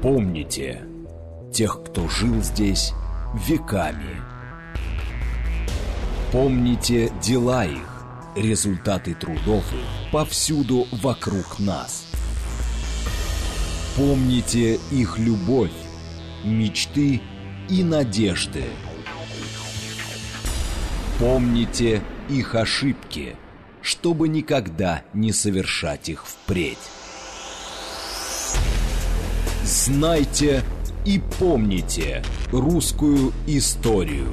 Помните тех, кто жил здесь веками. Помните дела их, результаты трудов их повсюду вокруг нас. Помните их любовь, мечты и надежды. Помните их ошибки, чтобы никогда не совершать их впредь. Знайте и помните русскую историю.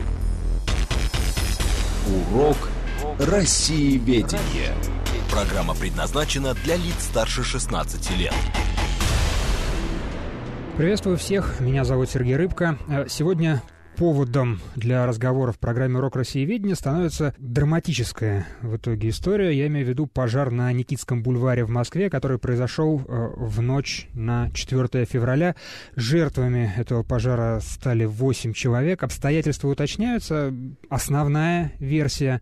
Урок Россиеведения. Программа предназначена для лиц старше 16 лет. Приветствую всех, меня зовут Сергей Рыбко. Сегодня поводом для разговора в программе «Урок Россиеведения» становится драматическая в итоге история. Я имею в виду пожар на Никитском бульваре в Москве, который произошел в ночь на 4 февраля. Жертвами этого пожара стали 8 человек. Обстоятельства уточняются. Основная версия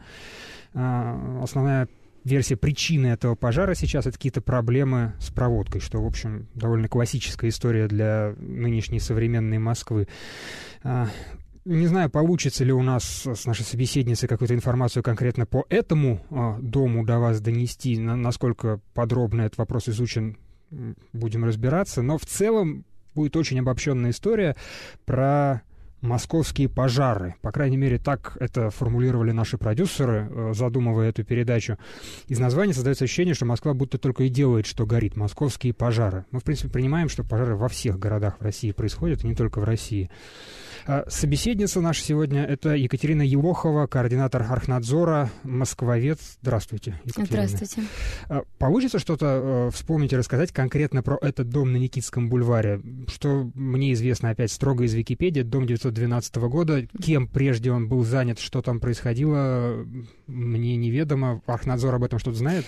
причины этого пожара сейчас — это какие-то проблемы с проводкой, что, в общем, довольно классическая история для нынешней современной Москвы. Не знаю, получится ли у нас с нашей собеседницей какую-то информацию конкретно по этому дому до вас донести, насколько подробно этот вопрос изучен, будем разбираться, но в целом будет очень обобщенная история про московские пожары. По крайней мере, так это формулировали наши продюсеры, задумывая эту передачу. Из названия создается ощущение, что Москва будто только и делает, что горит. Московские пожары. Мы, в принципе, понимаем, что пожары во всех городах в России происходят, и не только в России. Собеседница наша сегодня — это Екатерина Елохова, координатор Архнадзора, москвовед. Здравствуйте, Екатерина. Здравствуйте. Получится что-то вспомнить и рассказать конкретно про этот дом на Никитском бульваре? Что мне известно, опять, строго из Википедии, дом 1912 года. Кем прежде он был занят, что там происходило, мне неведомо. Архнадзор об этом что-то знает?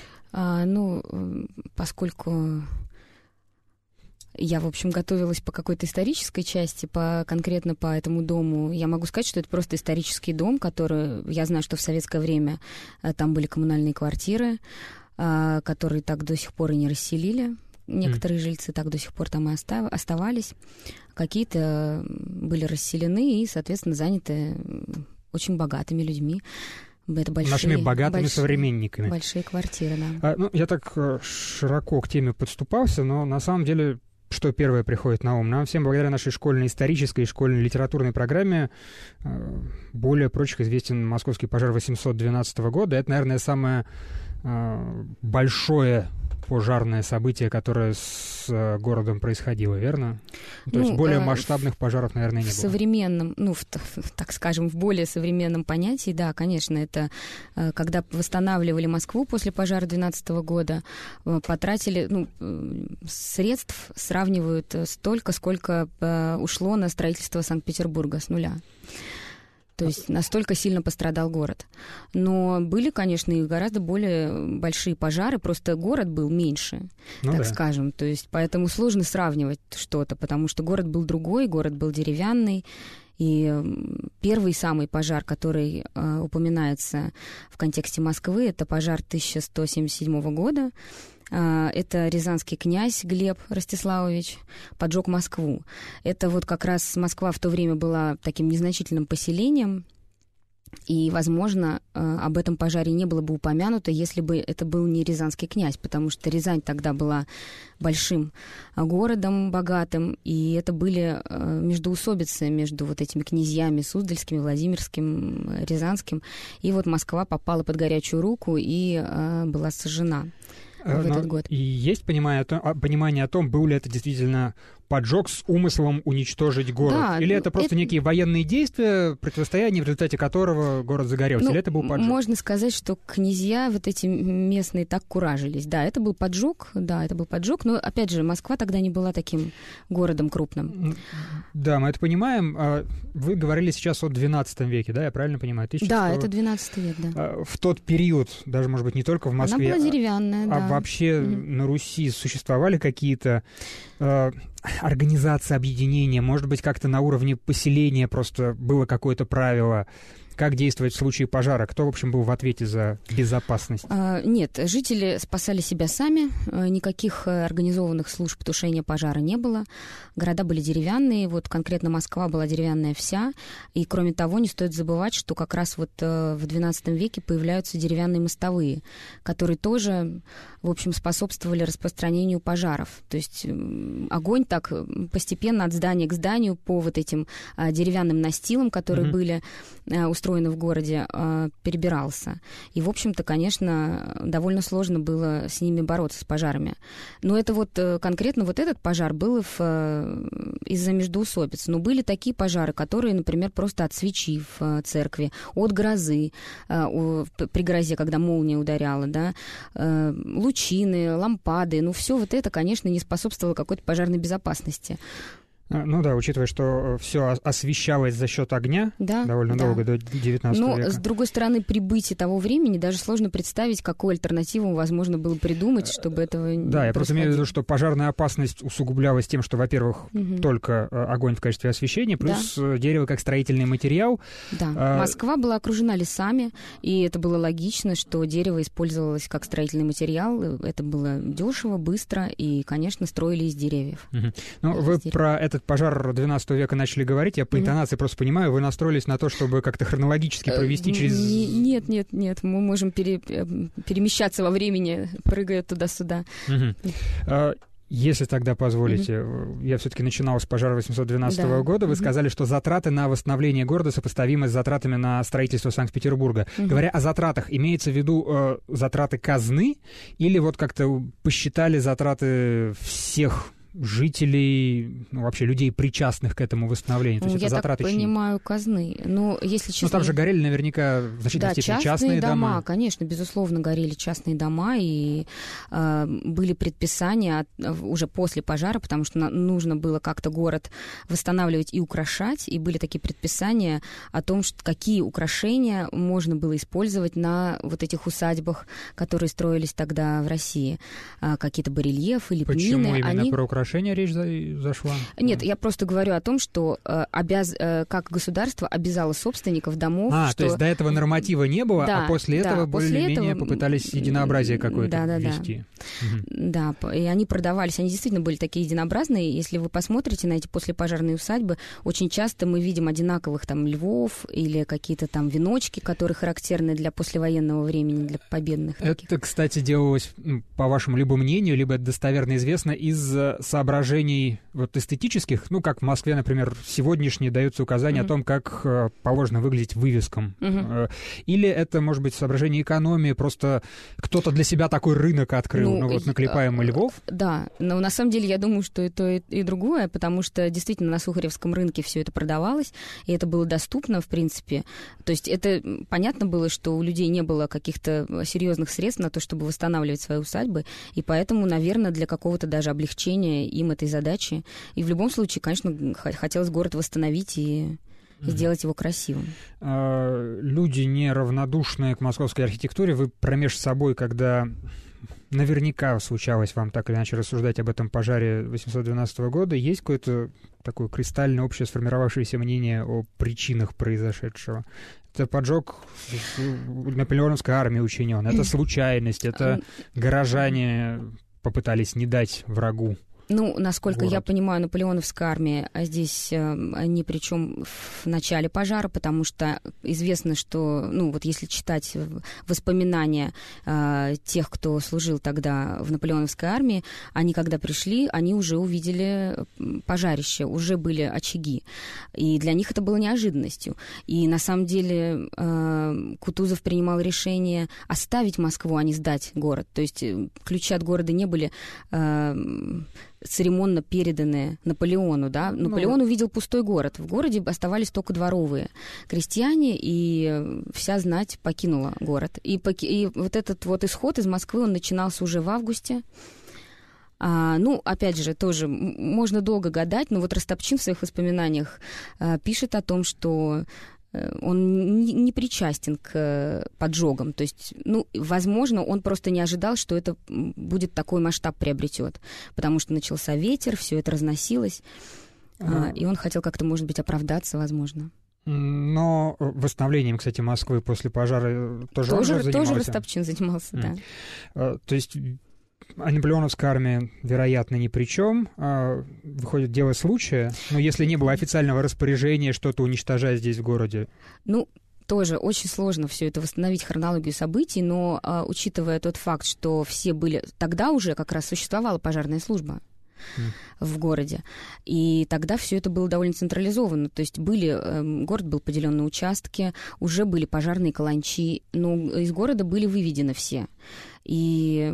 Поскольку я, в общем, готовилась по какой-то исторической части, конкретно по этому дому, я могу сказать, что это просто исторический дом, который, я знаю, что в советское время там были коммунальные квартиры, которые так до сих пор и не расселили. Некоторые жильцы так до сих пор там и оставались. Какие-то были расселены и, соответственно, заняты очень богатыми людьми. Это нашими богатыми современниками. Большие квартиры, да. Я так широко к теме подступался, но на самом деле, что первое приходит на ум? Нам всем благодаря нашей школьной исторической и школьной литературной программе более прочих известен московский пожар 812 года. Это, наверное, самое большое пожарное событие, которое с городом происходило, верно? То есть более масштабных пожаров, наверное, не было. В современном, так скажем, в более современном понятии, да, конечно, это когда восстанавливали Москву после пожара 2012 года, потратили, средств сравнивают столько, сколько ушло на строительство Санкт-Петербурга с нуля. То есть настолько сильно пострадал город. Но были, конечно, и гораздо более большие пожары, просто город был меньше, скажем. То есть поэтому сложно сравнивать что-то, потому что город был другой, город был деревянный. И первый самый пожар, который упоминается в контексте Москвы, это пожар 1177 года. Это рязанский князь Глеб Ростиславович поджег Москву. Это вот как раз Москва в то время была таким незначительным поселением, и, возможно, об этом пожаре не было бы упомянуто, если бы это был не рязанский князь, потому что Рязань тогда была большим городом, богатым, и это были междоусобицы между вот этими князьями Суздальским, Владимирским, Рязанским. И вот Москва попала под горячую руку и была сожжена в этот год. И есть понимание о том, был ли это действительно поджог с умыслом уничтожить город? Да, или это просто некие военные действия, противостояние, в результате которого город загорелся? Или это был поджог? Можно сказать, что князья вот эти местные так куражились. Да, это был поджог, но, опять же, Москва тогда не была таким городом крупным. Да, мы это понимаем. Вы говорили сейчас о XII веке, да, я правильно понимаю? Да, это XII век, да. В тот период, даже, может быть, не только в Москве, она была деревянная, да. Вообще на Руси существовали какие-то организации, объединения, может быть, как-то на уровне поселения просто было какое-то правило, как действовать в случае пожара? Кто, в общем, был в ответе за безопасность? Нет, жители спасали себя сами, никаких организованных служб тушения пожара не было. Города были деревянные, вот конкретно Москва была деревянная вся, и кроме того, не стоит забывать, что как раз вот в XII веке появляются деревянные мостовые, которые тоже, в общем, способствовали распространению пожаров. То есть огонь так постепенно от здания к зданию по вот этим деревянным настилам, которые были устроены в городе, перебирался. И, в общем-то, конечно, довольно сложно было с ними бороться, с пожарами. Но это вот конкретно вот этот пожар был из-за междоусобиц. Но были такие пожары, которые, например, просто от свечи в церкви, от грозы, при грозе, когда молния ударяла, да, лучины, лампады, ну, все вот это, конечно, не способствовало какой-то пожарной безопасности. Ну да, учитывая, что все освещалось за счет огня довольно долго, до 19 века. Но, с другой стороны, при бытии того времени даже сложно представить, какую альтернативу возможно было придумать, чтобы этого не Да, я просто имею в виду, что пожарная опасность усугублялась тем, что, во-первых, только огонь в качестве освещения, плюс дерево как строительный материал. Да, Москва была окружена лесами, и это было логично, что дерево использовалось как строительный материал. Это было дешево, быстро, и, конечно, строили из деревьев. Ну, вы про этот пожар XII века начали говорить, я по интонации просто понимаю, вы настроились на то, чтобы как-то хронологически провести через... Нет, мы можем перемещаться во времени, прыгая туда-сюда. Если тогда позволите, я все-таки начинал с пожара 812 года, вы сказали, что затраты на восстановление города сопоставимы с затратами на строительство Санкт-Петербурга. Говоря о затратах, имеется в виду затраты казны или вот как-то посчитали затраты всех жителей, ну, вообще людей, причастных к этому восстановлению? То есть это затраты так понимаю, казны. Но, если честно... Ну, там же горели наверняка в значительной степени частные дома. Конечно, безусловно, горели частные дома, и были предписания уже после пожара, потому что нужно было как-то город восстанавливать и украшать, и были такие предписания о том, что какие украшения можно было использовать на вот этих усадьбах, которые строились тогда в России. Какие-то барельефы, лепнины. Почему именно про украшения речь зашла? Нет, я просто говорю о том, что как государство обязало собственников домов... То есть до этого норматива не было, а после этого более-менее попытались единообразие какое-то ввести. Да, и они продавались, они действительно были такие единообразные. Если вы посмотрите на эти послепожарные усадьбы, очень часто мы видим одинаковых там львов или какие-то там веночки, которые характерны для послевоенного времени, для победных. Это, кстати, делалось, по вашему либо мнению, либо это достоверно известно, из соображений вот эстетических, ну, как в Москве, например, сегодняшние даются указания о том, как положено выглядеть вывескам. Или это, может быть, соображение экономии, просто кто-то для себя такой рынок открыл, вот наклепаем мы львов. Да, но на самом деле я думаю, что и то, и другое, потому что действительно на Сухаревском рынке все это продавалось, и это было доступно, в принципе. То есть это понятно было, что у людей не было каких-то серьезных средств на то, чтобы восстанавливать свои усадьбы, и поэтому, наверное, для какого-то даже облегчения им этой задачи. И в любом случае, конечно, хотелось город восстановить и сделать его красивым. Люди, неравнодушные к московской архитектуре, вы промеж собой, когда наверняка случалось вам так или иначе рассуждать об этом пожаре 812 года, есть какое-то такое кристально общее сформировавшееся мнение о причинах произошедшего? Это поджог наполеоновской армии учинен, это случайность, это горожане попытались не дать врагу. Ну, насколько город. Я понимаю, наполеоновская армия здесь ни при чем в начале пожара, потому что известно, что, ну, вот если читать воспоминания тех, кто служил тогда в наполеоновской армии, они, когда пришли, они уже увидели пожарище, уже были очаги. И для них это было неожиданностью. И на самом деле Кутузов принимал решение оставить Москву, а не сдать город. То есть ключи от города не были церемонно переданные Наполеону, да. Наполеон увидел пустой город. В городе оставались только дворовые крестьяне, и вся знать покинула город. И вот этот вот исход из Москвы, он начинался уже в августе. Опять же, тоже можно долго гадать, но вот Растопчин в своих воспоминаниях пишет о том, что он не причастен к поджогам. То есть, возможно, он просто не ожидал, что это будет такой масштаб приобретет, потому что начался ветер, все это разносилось, и он хотел как-то, может быть, оправдаться, возможно. Но восстановлением, кстати, Москвы после пожара тоже занимался? Тоже Растопчин занимался, да. То есть наполеоновская армия, вероятно, ни при чем. Выходит, дело случая. Но если не было официального распоряжения что-то уничтожать здесь в городе... Тоже очень сложно все это восстановить, хронологию событий, но учитывая тот факт, что все были... Тогда уже как раз существовала пожарная служба в городе. И тогда все это было довольно централизовано. То есть город был поделен на участки, уже были пожарные каланчи, но из города были выведены все. И...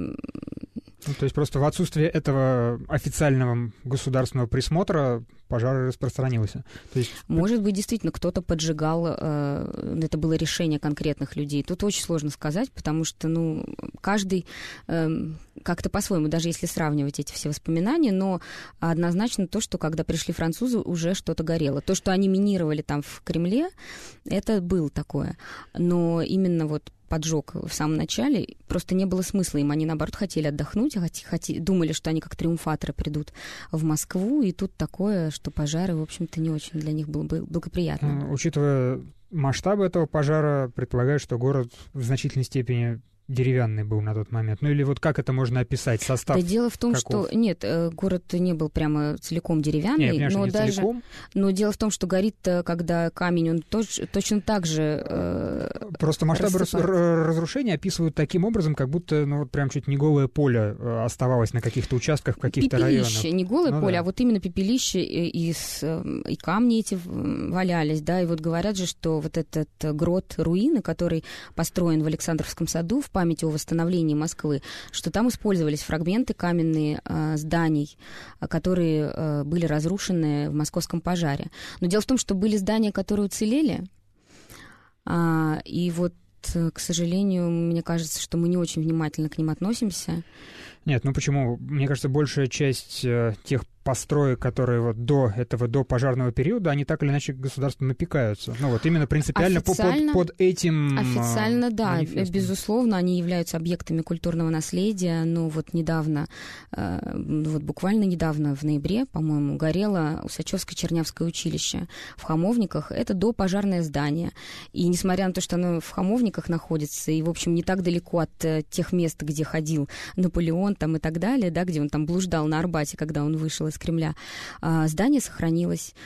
то есть просто в отсутствие этого официального государственного присмотра пожар распространился. То есть... Может быть, действительно, кто-то поджигал, это было решение конкретных людей. Тут очень сложно сказать, потому что, каждый как-то по-своему, даже если сравнивать эти все воспоминания, но однозначно то, что когда пришли французы, уже что-то горело. То, что они минировали там в Кремле, это было такое. Но именно поджог в самом начале, просто не было смысла им. Они, наоборот, хотели отдохнуть, думали, что они как триумфаторы придут в Москву, и тут такое, что пожары, в общем-то, не очень для них было благоприятно. Учитывая масштабы этого пожара, предполагаю, что город в значительной степени деревянный был на тот момент. Или как это можно описать? Состав? Да дело в том, каков? что... Нет, город не был прямо целиком деревянный. Нет, я понимаю, что не целиком. Но дело в том, что горит, когда камень, он точно так же просто масштабы разрушения описывают таким образом, как будто прям чуть не голое поле оставалось на каких-то участках, в каких-то районах. Пепелище, не голое поле, да. А именно пепелище, и камни эти валялись, да, и говорят же, что этот грот руины, который построен в Александровском саду, в память о восстановлении Москвы, что там использовались фрагменты каменные зданий, которые были разрушены в московском пожаре. Но дело в том, что были здания, которые уцелели, и к сожалению, мне кажется, что мы не очень внимательно к ним относимся. Нет, почему? Мне кажется, большая часть тех построек, которые до пожарного периода, они так или иначе государством опекаются. Именно принципиально под этим официально, да, манифестом. Безусловно, они являются объектами культурного наследия, но недавно, буквально недавно, в ноябре, по-моему, горело Усачевско-Чернявское училище в Хамовниках. Это допожарное здание. И несмотря на то, что оно в Хамовниках находится, и, в общем, не так далеко от тех мест, где ходил Наполеон там и так далее, да, где он там блуждал на Арбате, когда он вышел из Кремля, здание сохранилось.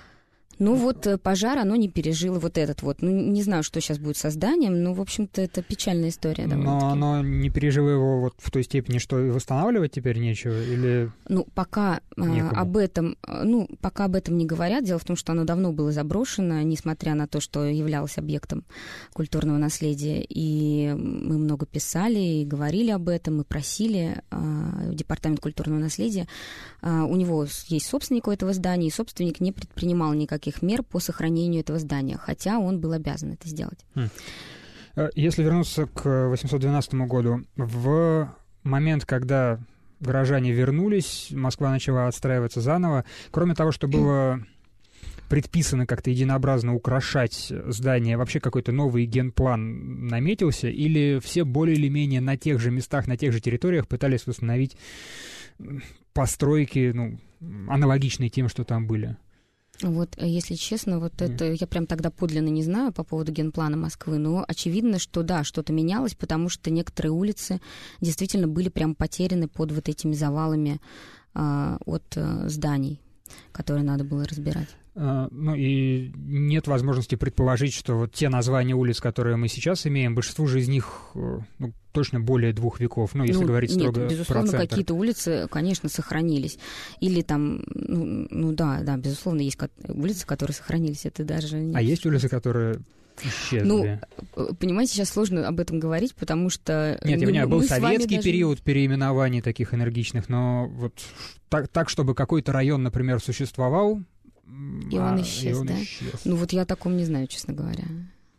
Пожар оно не пережило не знаю, что сейчас будет со зданием, но, в общем-то, это печальная история. Но оно не пережило его в той степени, что и восстанавливать теперь нечего? Или пока об этом не говорят. Дело в том, что оно давно было заброшено, несмотря на то, что являлось объектом культурного наследия. И мы много писали и говорили об этом, мы просили Департамент культурного наследия. У него есть собственник у этого здания, и собственник не предпринимал никаких мер по сохранению этого здания, хотя он был обязан это сделать. Если вернуться к 812 году, в момент, когда горожане вернулись, Москва начала отстраиваться заново, кроме того, что было предписано как-то единообразно украшать здание, вообще какой-то новый генплан наметился, или все более или менее на тех же местах, на тех же территориях пытались восстановить постройки, аналогичные тем, что там были? Если честно, это я прям тогда подлинно не знаю по поводу генплана Москвы, но очевидно, что да, что-то менялось, потому что некоторые улицы действительно были прям потеряны под этими завалами от зданий, которые надо было разбирать. И нет возможности предположить, что те названия улиц, которые мы сейчас имеем, большинству же из них точно более 2 веков, если говорить строго нет, безусловно, про центр. Какие-то улицы, конечно, сохранились. Или там, да, безусловно, есть улицы, которые сохранились, это даже... А есть улицы, которые исчезли? Понимаете, сейчас сложно об этом говорить, потому что... Нет, я понимаю, был советский период переименований таких энергичных, но так, чтобы какой-то район, например, существовал... И он исчез, да? Исчез. Я о таком не знаю, честно говоря.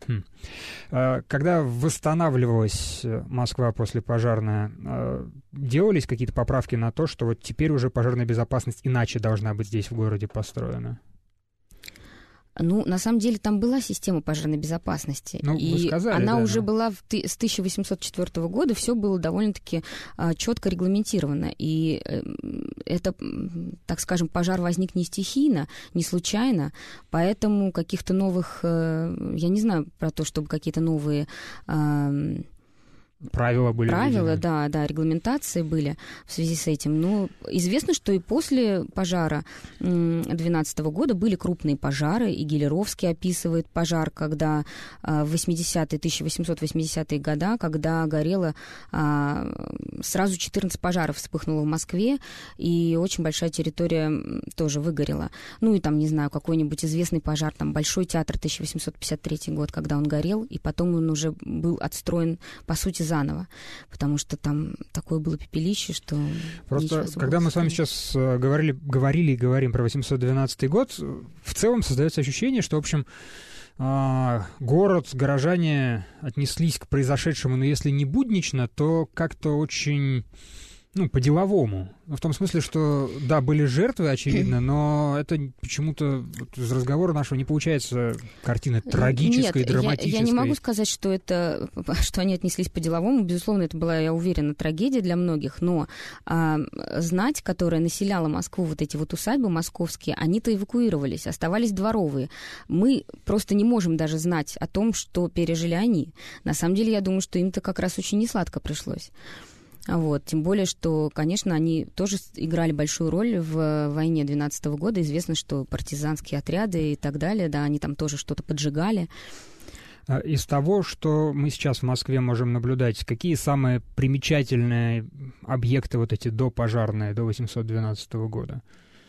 Когда восстанавливалась Москва послепожарная, делались какие-то поправки на то, что теперь уже пожарная безопасность иначе должна быть здесь в городе построена? Ну, на самом деле, там была система пожарной безопасности. Ну, и вы сказали, она да, уже но... была с 1804 года, все было довольно-таки четко регламентировано. И это, так скажем, пожар возник не стихийно, не случайно, поэтому каких-то новых, я не знаю про то, чтобы какие-то новые... Правила были. Правила, да, регламентации были в связи с этим. Но известно, что и после пожара 2012 года были крупные пожары, и Гелеровский описывает пожар, когда в 1880-е годы, когда горело сразу 14 пожаров вспыхнуло в Москве, и очень большая территория тоже выгорела. Ну и там, не знаю, какой-нибудь известный пожар, там Большой театр 1853 год, когда он горел, и потом он уже был отстроен, по сути, заново, потому что там такое было пепелище, что... Просто, когда мы с вами сейчас говорили и говорим про 812 год, в целом создается ощущение, что, в общем, город, горожане отнеслись к произошедшему, но если не буднично, то как-то очень... по-деловому. В том смысле, что, да, были жертвы, очевидно, но это почему-то из разговора нашего не получается картина трагическая и драматическая. Я не могу сказать, что они отнеслись по-деловому. Безусловно, это была, я уверена, трагедия для многих, но знать, которая населяла Москву, вот эти вот усадьбы московские, они-то эвакуировались, оставались дворовые. Мы просто не можем даже знать о том, что пережили они. На самом деле, я думаю, что им-то как раз очень несладко пришлось. Вот. Тем более, что, конечно, они тоже играли большую роль в войне 12 года. Известно, что партизанские отряды и так далее, да, они там тоже что-то поджигали. Из того, что мы сейчас в Москве можем наблюдать, какие самые примечательные объекты вот эти допожарные, до 812 года?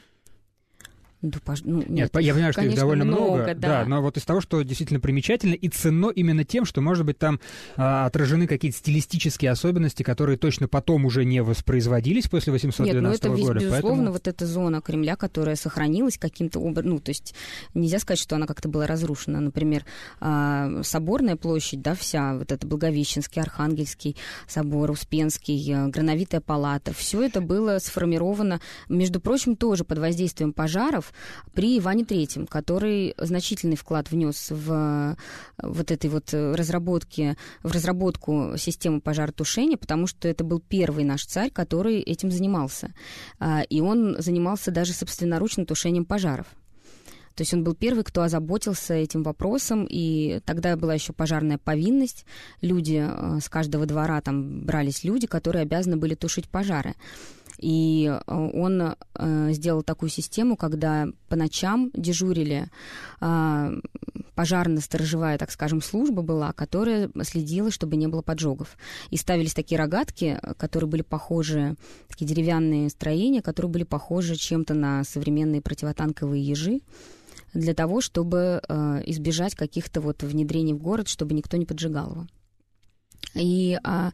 Нет, я понимаю, что их довольно много, да, но вот из того, что действительно примечательно и ценно именно тем, что, может быть, там отражены какие-то стилистические особенности, которые точно потом уже не воспроизводились после 812 года. Нет, безусловно, поэтому... вот эта зона Кремля, которая сохранилась каким-то образом, то есть нельзя сказать, что она как-то была разрушена. Например, Соборная площадь, да, вся, вот это Благовещенский, Архангельский собор, Успенский, Грановитая палата, все это было сформировано, между прочим, тоже под воздействием пожаров, при Иване III, который значительный вклад внес в вот этой вот разработку системы пожаротушения, потому что это был первый наш царь, который этим занимался. И он занимался даже собственноручным тушением пожаров. То есть он был первый, кто озаботился этим вопросом, и тогда была еще пожарная повинность. Люди с каждого двора, там брались люди, которые обязаны были тушить пожары. И он сделал такую систему, когда по ночам дежурили, пожарно-сторожевая, так скажем, служба была, которая следила, чтобы не было поджогов. И ставились такие рогатки, которые были похожи, такие деревянные строения, которые были похожи чем-то на современные противотанковые ежи, для того, чтобы избежать каких-то вот внедрений в город, чтобы никто не поджигал его. И...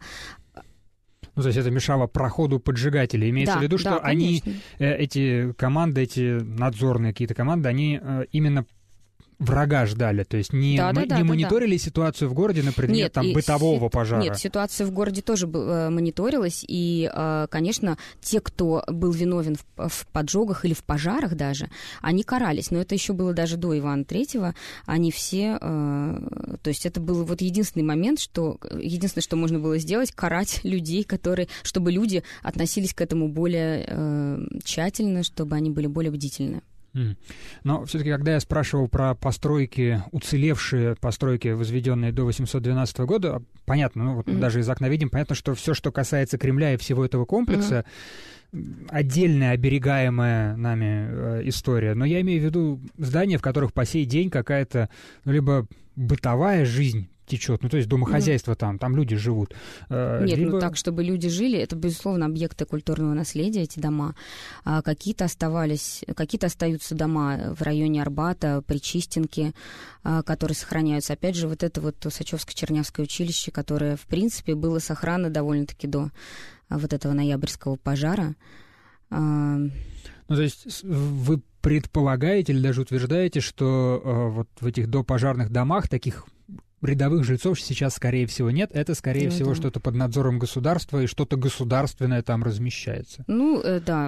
то есть это мешало проходу поджигателей. Имеется в виду, что они, эти команды, эти надзорные какие-то команды, они именно врага ждали, то есть не мониторили ситуацию в городе на предмет бытового пожара. Нет, ситуация в городе тоже мониторилась, и, конечно, те, кто был виновен в поджогах или в пожарах даже, они карались, но это еще было даже до Ивана III, они все, то есть это был вот единственный момент, единственное, что можно было сделать, карать людей, чтобы люди относились к этому более тщательно, чтобы они были более бдительны. Но все-таки, когда я спрашивал про постройки, уцелевшие постройки, возведенные до 812 года, понятно, даже из окна видим, понятно, что все, что касается Кремля и всего этого комплекса, отдельная оберегаемая нами история. Но я имею в виду здания, в которых по сей день какая-то либо бытовая жизнь течет, то есть домохозяйство там люди живут. Нет, так, чтобы люди жили, это, безусловно, объекты культурного наследия, эти дома. Какие-то остаются дома в районе Арбата, Причистенки, которые сохраняются. Опять же, вот это вот Усачевско-Чернявское училище, которое, в принципе, было сохранно довольно-таки до вот этого ноябрьского пожара. То есть вы предполагаете или даже утверждаете, что вот в этих допожарных домах таких рядовых жильцов сейчас, скорее всего, нет. Это, скорее всего, что-то под надзором государства, и что-то государственное там размещается. У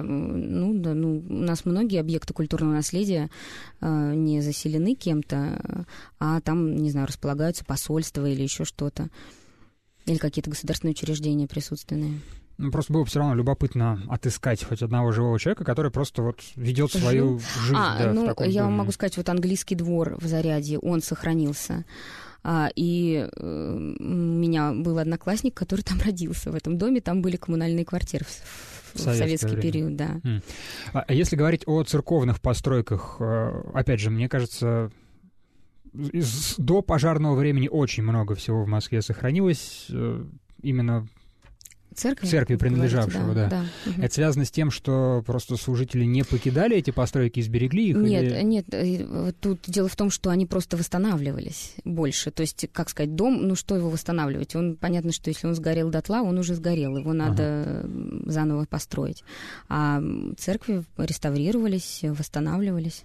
нас многие объекты культурного наследия не заселены кем-то, а там, не знаю, располагаются посольства или еще что-то, или какие-то государственные учреждения присутственные. Просто было все равно любопытно отыскать хоть одного живого человека, который просто вот ведет свою жизнь. В таком я доме. могу сказать, вот английский двор в Зарядье, он сохранился. И у меня был одноклассник, который там родился, в этом доме. Там были коммунальные квартиры в советский период, да. А если говорить о церковных постройках, опять же, мне кажется, до пожарного времени очень много всего в Москве сохранилось именно церкви принадлежавшего, да. Это связано с тем, что просто служители не покидали эти постройки, изберегли их? Нет, тут дело в том, что они просто восстанавливались больше. То есть, как сказать, дом, что его восстанавливать? Понятно, что если он сгорел дотла, он уже сгорел, его надо заново построить. А церкви реставрировались, восстанавливались.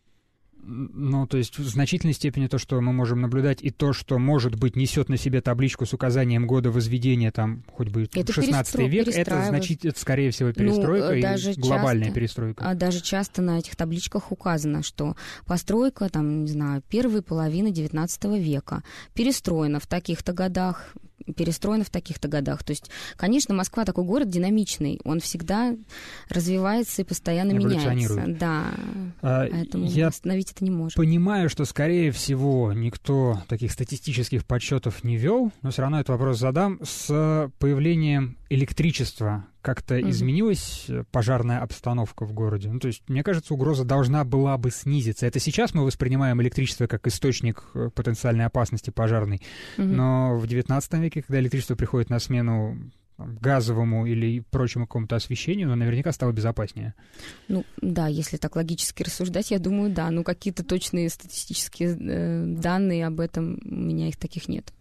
То есть в значительной степени то, что мы можем наблюдать, и то, что, может быть, несет на себе табличку с указанием года возведения, там, хоть бы 16 век, это скорее всего, перестройка и глобальная перестройка. Даже часто на этих табличках указано, что постройка, там, не знаю, первой половины 19 века, перестроена в таких-то годах, перестроена в таких-то годах. То есть, конечно, Москва такой город динамичный, он всегда развивается и постоянно меняется. Да, поэтому остановить это не может. Понимаю, что, скорее всего, никто таких статистических подсчетов не вел, но все равно этот вопрос задам. С появлением электричества как-то изменилась пожарная обстановка в городе? То есть, мне кажется, угроза должна была бы снизиться. Это сейчас мы воспринимаем электричество как источник потенциальной опасности пожарной, но в XIX веке, когда электричество приходит на смену газовому или прочему какому-то освещению, оно наверняка стало безопаснее. Если так логически рассуждать, я думаю, да. Какие-то точные статистические данные об этом, у меня их таких нет.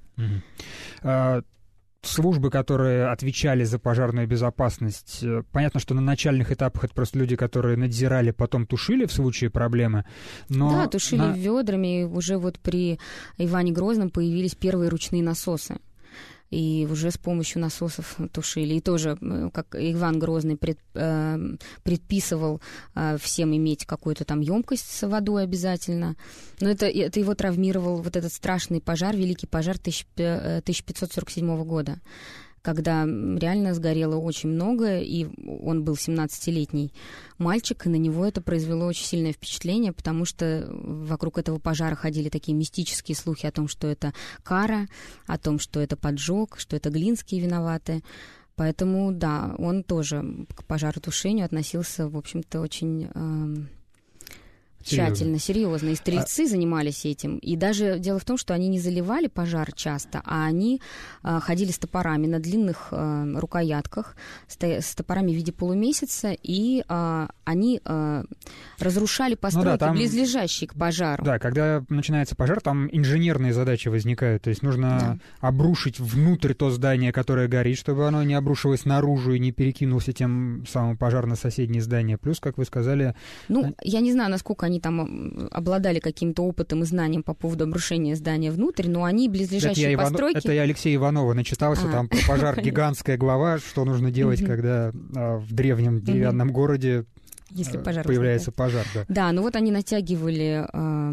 Службы, которые отвечали за пожарную безопасность, понятно, что на начальных этапах это просто люди, которые надзирали, потом тушили в случае проблемы. Да, тушили ведрами, и уже вот при Иване Грозном появились первые ручные насосы. И уже с помощью насосов тушили. И тоже, как Иван Грозный предписывал всем иметь какую-то там емкость с водой обязательно. Но это его травмировал вот этот страшный пожар, великий пожар 1547 года, когда реально сгорело очень много, и он был 17-летний мальчик, и на него это произвело очень сильное впечатление, потому что вокруг этого пожара ходили такие мистические слухи о том, что это кара, о том, что это поджог, что это Глинские виноваты. Поэтому, да, он тоже к пожаротушению относился, в общем-то, очень... тщательно, серьезно. И стрельцы занимались этим. И даже дело в том, что они не заливали пожар часто, а они ходили с топорами на длинных рукоятках, с топорами в виде полумесяца, и они разрушали постройки, близлежащие к пожару. Да, когда начинается пожар, там инженерные задачи возникают. То есть нужно обрушить внутрь то здание, которое горит, чтобы оно не обрушилось наружу и не перекинулся тем самым пожар на соседние здания. Плюс, как вы сказали... я не знаю, насколько они там обладали каким-то опытом и знанием по поводу обрушения здания внутрь, но они близлежащие постройки... Это я Алексея Иванова начитался, там про пожар гигантская глава, что нужно делать, когда в древнем деревянном городе появляется пожар. Да, они натягивали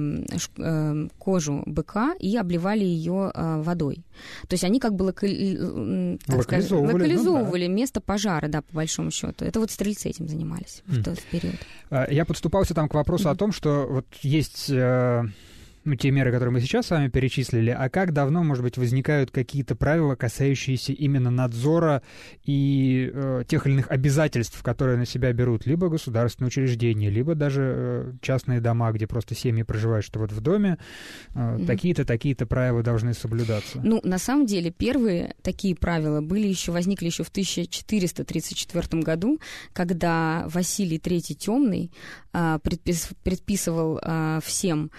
кожу быка и обливали ее водой. То есть они как бы локализовывали место пожара, да, по большому счету. Это вот стрельцы этим занимались в тот период. Я подступался там к вопросу о том, что вот есть... те меры, которые мы сейчас с вами перечислили, а как давно, может быть, возникают какие-то правила, касающиеся именно надзора и тех или иных обязательств, которые на себя берут либо государственные учреждения, либо даже частные дома, где просто семьи проживают, что вот в доме такие-то правила должны соблюдаться? На самом деле, первые такие правила возникли еще в 1434 году, когда Василий III Темный предписывал всем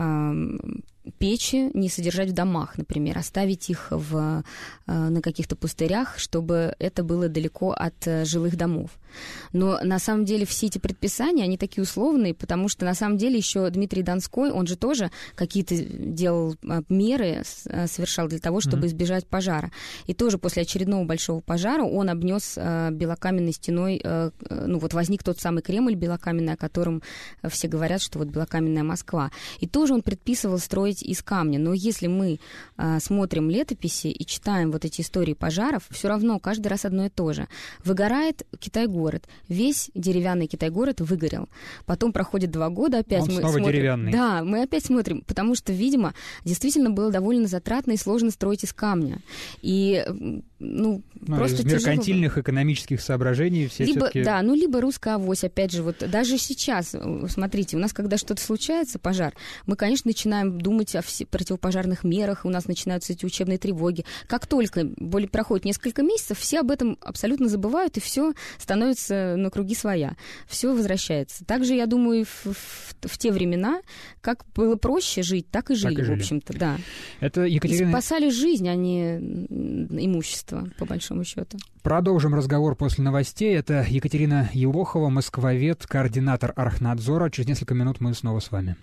печи не содержать в домах, например, оставить их на каких-то пустырях, чтобы это было далеко от жилых домов. Но на самом деле все эти предписания, они такие условные, потому что на самом деле еще Дмитрий Донской, он же тоже какие-то делал меры, совершал для того, чтобы избежать пожара. И тоже после очередного большого пожара он обнес белокаменной стеной, ну вот возник тот самый Кремль белокаменный, о котором все говорят, что вот белокаменная Москва. И тоже он предписывал строить из камня. Но если мы смотрим летописи и читаем вот эти истории пожаров, все равно каждый раз одно и то же. Выгорает Китай-город. Весь деревянный Китай-город выгорел. Потом проходит 2 года, опять он мы снова смотрим. Деревянный. Да, мы опять смотрим, потому что, видимо, действительно было довольно затратно и сложно строить из камня. И, просто из меркантильных экономических соображений все все-таки... Да, либо русская авось, опять же, вот даже сейчас, смотрите, у нас, когда что-то случается, пожар, мы, конечно, начинаем думать о противопожарных мерах, у нас начинаются эти учебные тревоги. Как только проходит несколько месяцев, все об этом абсолютно забывают, и все становится на круги своя. Все возвращается. Также, я думаю, в те времена, как было проще жить, так и жили, в общем-то, да. Это Екатерина... И спасали жизнь, а не имущество, по большому счету. Продолжим разговор после новостей. Это Екатерина Елохова, москвовед, координатор Архнадзора. Через несколько минут мы снова с вами.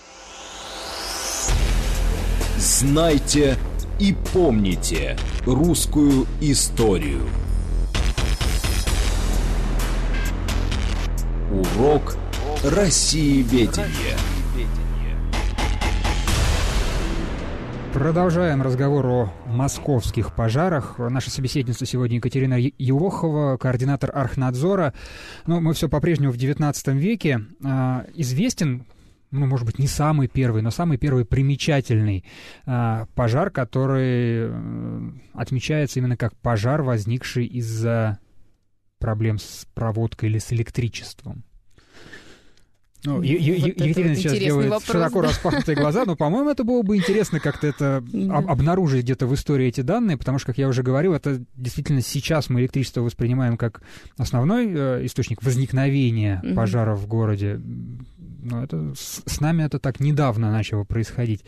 Знайте и помните русскую историю. Урок Россиеведения. Продолжаем разговор о московских пожарах. Наша собеседница сегодня Екатерина Елохова, координатор Архнадзора. Мы все по-прежнему в XIX веке. Известен, может быть, не самый первый, но самый первый примечательный пожар, который отмечается именно как пожар, возникший из-за проблем с проводкой или с электричеством. Екатерина сейчас делает вопрос, широко распахнутые глаза, но, по-моему, это было бы интересно как-то это обнаружить где-то в истории эти данные, потому что, как я уже говорил, это действительно сейчас мы электричество воспринимаем как основной источник возникновения пожаров в городе. Но это, с нами это так недавно начало происходить.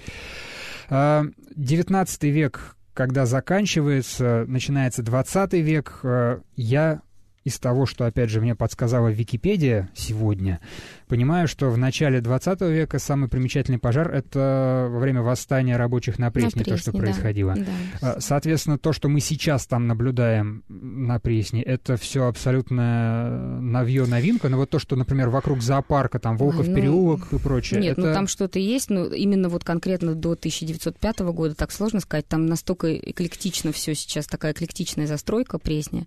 19 век, когда заканчивается, начинается 20 век, я... Из того, что, опять же, мне подсказала Википедия сегодня, понимаю, что в начале 20 века самый примечательный пожар — это во время восстания рабочих на Пресне, то, что происходило. Да. Соответственно, то, что мы сейчас там наблюдаем на Пресне, это все абсолютно новинка. Но вот то, что, например, вокруг зоопарка, там Волков переулок и прочее... Нет, там что-то есть, но именно вот конкретно до 1905 года, так сложно сказать, там настолько эклектично все сейчас, такая эклектичная застройка Пресни.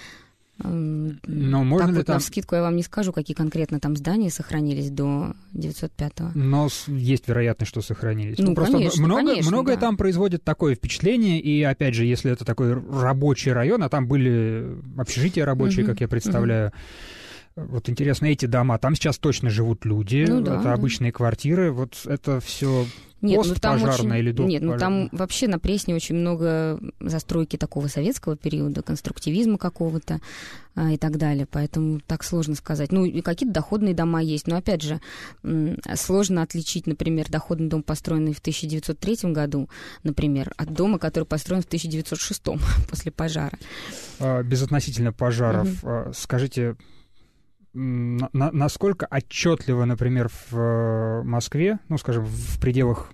Но можно ли вот там... навскидку я вам не скажу, какие конкретно там здания сохранились до 905-го. Но есть вероятность, что сохранились. Просто многое там производит такое впечатление, и, опять же, если это такой рабочий район, а там были общежития рабочие, как я представляю, вот интересно, эти дома, там сейчас точно живут люди, это обычные квартиры, вот это все... Постпожарное или допожарное? Нет, там вообще на Пресне очень много застройки такого советского периода, конструктивизма какого-то и так далее, поэтому так сложно сказать. И какие-то доходные дома есть, но, опять же, сложно отличить, например, доходный дом, построенный в 1903 году, например, от дома, который построен в 1906 после пожара. Безотносительно пожаров, скажите... Насколько отчетливо, например, в Москве, скажем, в пределах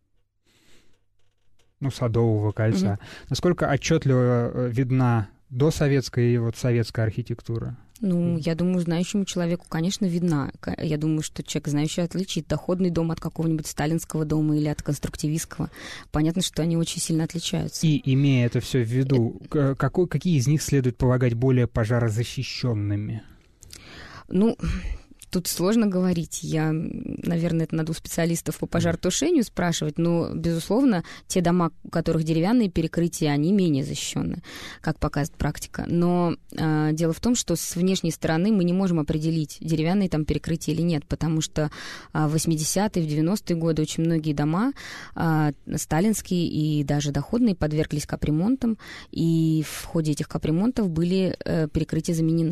Садового кольца, насколько отчетливо видна досоветская и советская архитектура? Я думаю, знающему человеку, конечно, видна. Я думаю, что человек, знающий, отличит доходный дом от какого-нибудь сталинского дома или от конструктивистского. Понятно, что они очень сильно отличаются. И, имея это все в виду, какие из них следует полагать более пожарозащищенными? Тут сложно говорить. Наверное, это надо у специалистов по пожаротушению спрашивать, но, безусловно, те дома, у которых деревянные перекрытия, они менее защищены, как показывает практика. Но дело в том, что с внешней стороны мы не можем определить, деревянные там перекрытия или нет, потому что в 80-е, в 90-е годы очень многие дома, сталинские и даже доходные, подверглись капремонтам, и в ходе этих капремонтов были перекрытия заменены.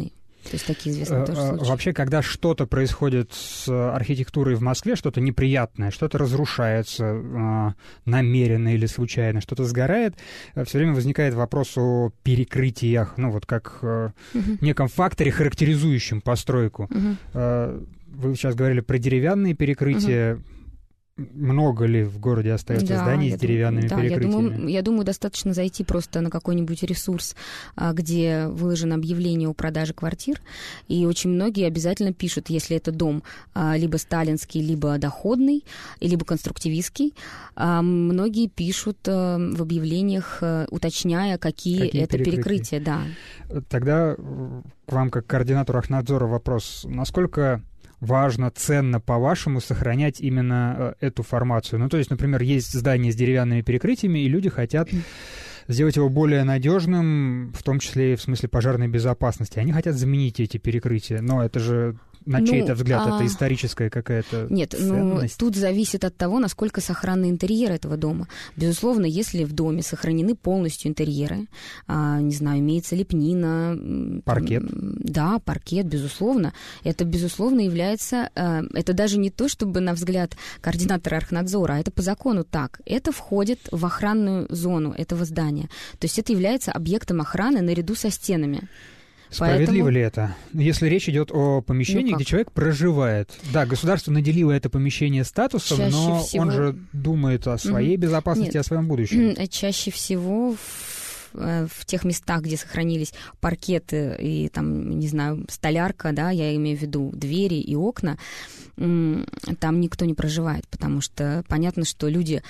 То есть такие известные тоже случаи. Вообще, когда что-то происходит с архитектурой в Москве, что-то неприятное, что-то разрушается намеренно или случайно, что-то сгорает, все время возникает вопрос о перекрытиях, ну вот как неком факторе, характеризующем постройку. Вы сейчас говорили про деревянные перекрытия. Много ли в городе остается зданий с деревянными перекрытиями? Я думаю, достаточно зайти просто на какой-нибудь ресурс, где выложено объявление о продаже квартир, и очень многие обязательно пишут, если это дом либо сталинский, либо доходный, либо конструктивистский, многие пишут в объявлениях, уточняя, какие это перекрытия. Да. Тогда к вам, как координатору Оргнадзора, вопрос, насколько важно, ценно, по-вашему, сохранять именно эту формацию? Ну, то есть, например, есть здание с деревянными перекрытиями, и люди хотят сделать его более надежным, в том числе и в смысле пожарной безопасности. Они хотят заменить эти перекрытия, но это же, на чей-то взгляд, это историческая какая-то ценность? Тут зависит от того, насколько сохранны интерьеры этого дома. Безусловно, если в доме сохранены полностью интерьеры, не знаю, имеется лепнина... Паркет. Да, паркет, безусловно. Это, безусловно, является... Это даже не то, чтобы, на взгляд координатора Оргнадзора, а это по закону так. Это входит в охранную зону этого здания. То есть это является объектом охраны наряду со стенами. Справедливо ли это? Если речь идет о помещении, где человек проживает. Да, государство наделило это помещение статусом, но он же думает о своей безопасности, о своем будущем. Чаще всего в тех местах, где сохранились паркеты и, там, не знаю, столярка, да, я имею в виду двери и окна, там никто не проживает, потому что понятно, что людей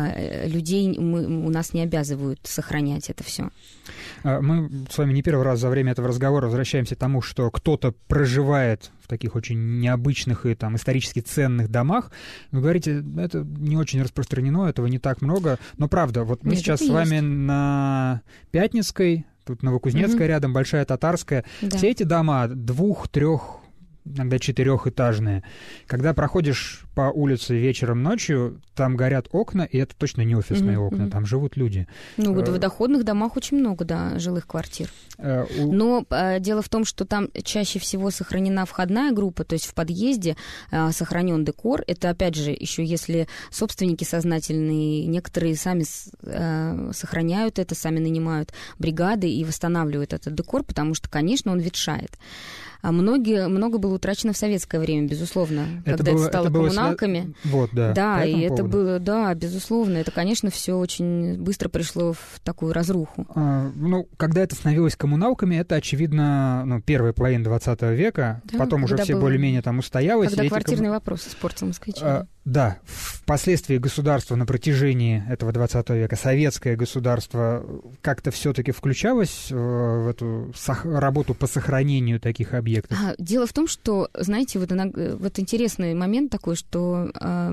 у нас не обязывают сохранять это все. Мы с вами не первый раз за время этого разговора возвращаемся к тому, что кто-то проживает в таких очень необычных и там исторически ценных домах. Вы говорите, это не очень распространено, этого не так много. Но правда, вот мы сейчас с вами на Пятницкой, тут Новокузнецкая рядом, Большая Татарская. Да. Все эти дома 2-, 3-, иногда 4-этажные. Когда проходишь по улице вечером, ночью, там горят окна, и это точно не офисные окна, там живут люди. Ну, в доходных домах очень много, да, жилых квартир. Но дело в том, что там чаще всего сохранена входная группа, то есть в подъезде сохранен декор. Это, опять же, еще если собственники сознательные, некоторые сами сохраняют это, сами нанимают бригады и восстанавливают этот декор, потому что, конечно, он ветшает. Много было утрачено в советское время, безусловно, когда это стало коммуналками. Вот, да. Да, и это было, да, безусловно, это, конечно, все очень быстро пришло в такую разруху. Когда это становилось коммуналками, это, очевидно, первая половина 20 века, да, потом уже все более-менее там устоялось. Когда квартирный вопрос испортил москвичей. Да, впоследствии государство на протяжении этого 20 века, советское государство, как-то все-таки включалось в эту работу по сохранению таких объектов? Дело в том, что, знаете, вот интересный момент такой, что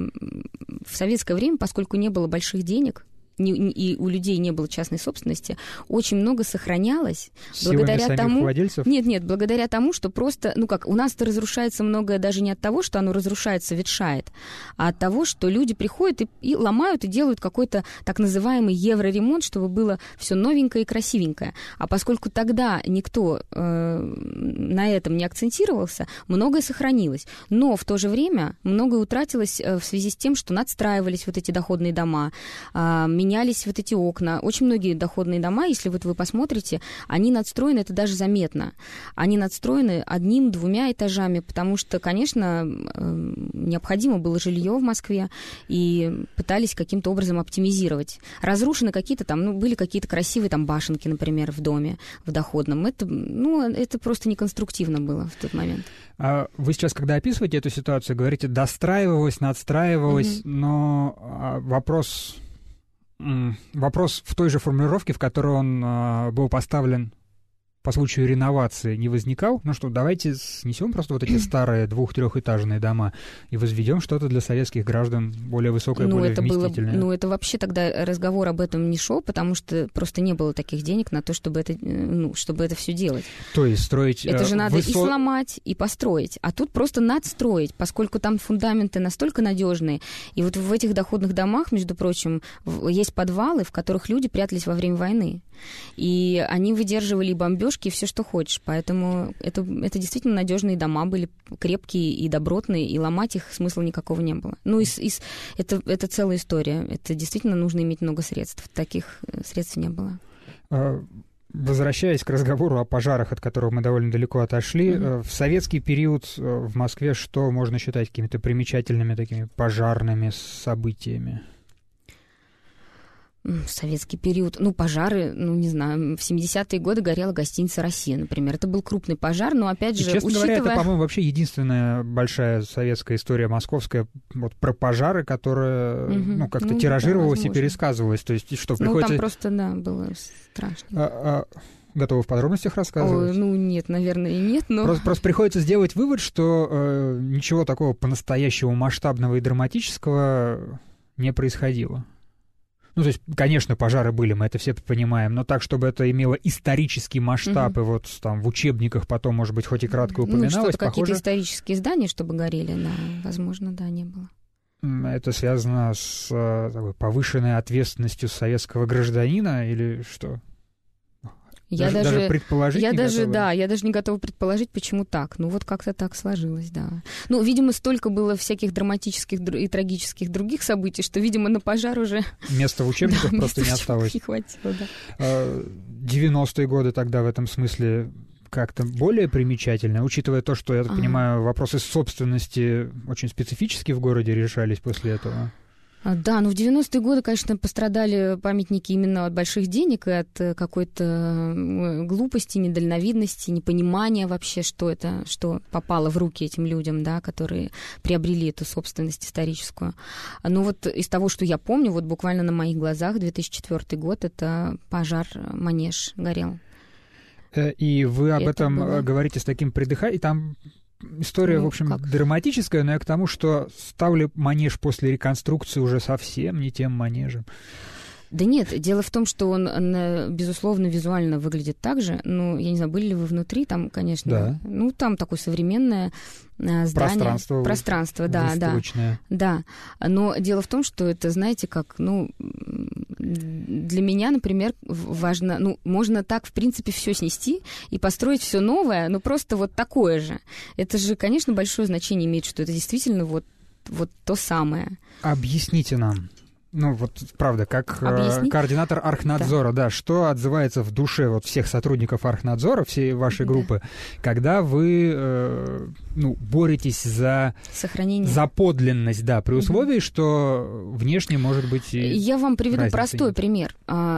в советское время, поскольку не было больших денег, и у людей не было частной собственности, очень много сохранялось благодаря тому... владельцев? Нет, благодаря тому, что просто, у нас это разрушается многое даже не от того, что оно разрушается, ветшает, а от того, что люди приходят и ломают, и делают какой-то так называемый евроремонт, чтобы было все новенькое и красивенькое. А поскольку тогда никто на этом не акцентировался, многое сохранилось. Но в то же время многое утратилось в связи с тем, что надстраивались вот эти доходные дома, менялись вот эти окна. Очень многие доходные дома, если вот вы посмотрите, они надстроены, это даже заметно. Они надстроены 1-2 этажами, потому что, конечно, необходимо было жилье в Москве, и пытались каким-то образом оптимизировать. Разрушены какие-то там, были какие-то красивые там башенки, например, в доме, в доходном. Это просто неконструктивно было в тот момент. А вы сейчас, когда описываете эту ситуацию, говорите, достраивалось, надстраивалось, но вопрос в той же формулировке, в которой он был поставлен по случаю реновации, не возникал? Давайте снесем просто вот эти старые 2-3-этажные дома и возведем что-то для советских граждан более высокое, более вместительное. Это вообще тогда разговор об этом не шел, потому что просто не было таких денег на то, чтобы это все делать. То есть строить... Это же надо и сломать, и построить. А тут просто надстроить, поскольку там фундаменты настолько надежные. И вот в этих доходных домах, между прочим, есть подвалы, в которых люди прятались во время войны. И они выдерживали бомбеж бомбежки и все, что хочешь. Поэтому это действительно надежные дома были, крепкие и добротные, и ломать их смысла никакого не было. Ну, это целая история. Это действительно нужно иметь много средств. Таких средств не было. Возвращаясь к разговору о пожарах, от которого мы довольно далеко отошли, в советский период в Москве что можно считать какими-то примечательными такими пожарными событиями? В советский период, пожары, не знаю, в 70-е годы горела гостиница «Россия», например. Это был крупный пожар, но, опять же, честно говоря, это, по-моему, вообще единственная большая советская история московская вот про пожары, которая, как-то тиражировалась и пересказывалась. То есть, что, приходится... там просто, было страшно. Готовы в подробностях рассказывать? Нет, наверное, и нет, но... Просто приходится сделать вывод, что ничего такого по-настоящему масштабного и драматического не происходило. То есть, конечно, пожары были, мы это все понимаем, но так, чтобы это имело исторический масштаб, и вот там в учебниках потом, может быть, хоть и кратко упоминалось, что-то какие-то исторические здания, чтобы горели, возможно, не было. Это связано с такой повышенной ответственностью советского гражданина или что? Я даже предположить не готова. Я даже не готова предположить, почему так. Как-то так сложилось, да. Видимо, столько было всяких драматических и трагических других событий, что, видимо, на пожар уже... Места в учебниках просто не осталось. Не хватило, да. 90-е годы тогда в этом смысле как-то более примечательно, учитывая то, что, я так понимаю, вопросы собственности очень специфически в городе решались после этого. Да, в 90-е годы, конечно, пострадали памятники именно от больших денег и от какой-то глупости, недальновидности, непонимания вообще, что попало в руки этим людям, да, которые приобрели эту собственность историческую. Но из того, что я помню, буквально на моих глазах 2004 год, это пожар Манеж горел. И вы об этом говорите с таким придыханием, и там... История, в общем, драматическая, но я к тому, что стал ли Манеж после реконструкции уже совсем не тем Манежем? Да нет, дело в том, что он, безусловно, визуально выглядит так же. Я не знаю, были ли вы внутри, там, конечно... Да. Там такое современное здание. Пространство, да. Да. Но дело в том, что это, знаете, как, для меня, например, важно... можно так, в принципе, все снести и построить все новое, но просто такое же. Это же, конечно, большое значение имеет, что это действительно вот то самое. Объясните нам. Правда, как координатор Архнадзора, да, что отзывается в душе всех сотрудников Архнадзора, всей вашей группы, когда вы боретесь за сохранение, за подлинность, да, при условии, что внешне может быть и Я вам приведу простой нет. пример.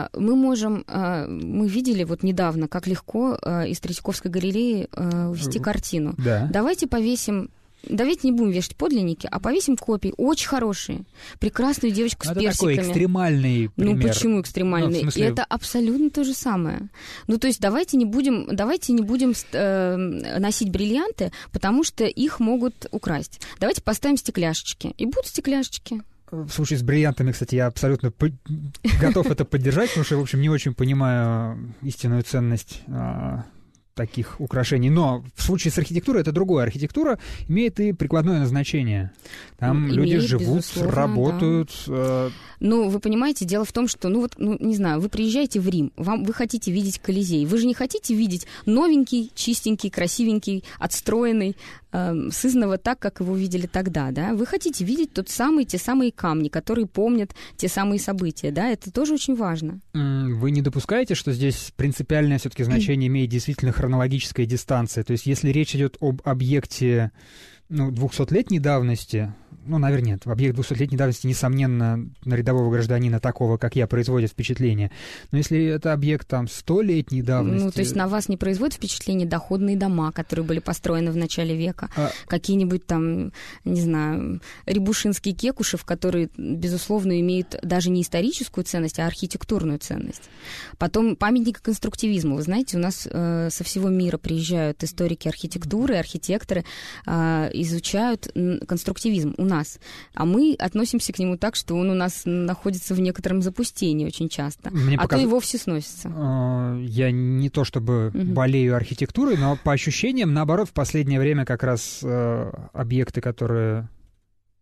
Мы видели недавно, как легко из Третьяковской галереи ввести картину. Да. Давайте не будем вешать подлинники, а повесим копии. Очень хорошие. Прекрасную девочку с персиками. Это такой экстремальный пример. Почему экстремальный? В смысле... И это абсолютно то же самое. То есть давайте не будем носить бриллианты, потому что их могут украсть. Давайте поставим стекляшечки. И будут стекляшечки. В случае с бриллиантами, кстати, я абсолютно готов это поддержать, потому что, в общем, не очень понимаю истинную ценность таких украшений. Но в случае с архитектурой это другое. Архитектура имеет и прикладное назначение. Там люди живут, работают. Да. Вы понимаете, дело в том, что, не знаю, вы приезжаете в Рим, вы хотите видеть Колизей. Вы же не хотите видеть новенький, чистенький, красивенький, отстроенный, сызново так, как его видели тогда, да? Вы хотите видеть те самые камни, которые помнят те самые события, да? Это тоже очень важно. Вы не допускаете, что здесь принципиальное все-таки значение имеет действительно хронологическая дистанция? То есть если речь идет об объекте 200-летней давности, наверное, нет. Объект 200-летней давности, несомненно, на рядового гражданина такого, как я, производит впечатление. Но если это объект 100-летней давности... то есть на вас не производят впечатление доходные дома, которые были построены в начале века, какие-нибудь не знаю, Рябушинский, Кекушев, которые, безусловно, имеют даже не историческую ценность, а архитектурную ценность. Потом памятник конструктивизму. Вы знаете, у нас со всего мира приезжают историки архитектуры, архитекторы, изучают конструктивизм у нас. А мы относимся к нему так, что он у нас находится в некотором запустении очень часто. То и вовсе сносится. Я не то чтобы болею архитектурой, но по ощущениям, наоборот, в последнее время как раз объекты, которые